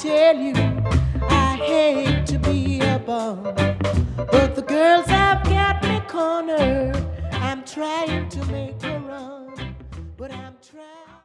tell you, I hate to be a bum, but the girls have got me cornered. I'm trying to make a run, but I'm trying.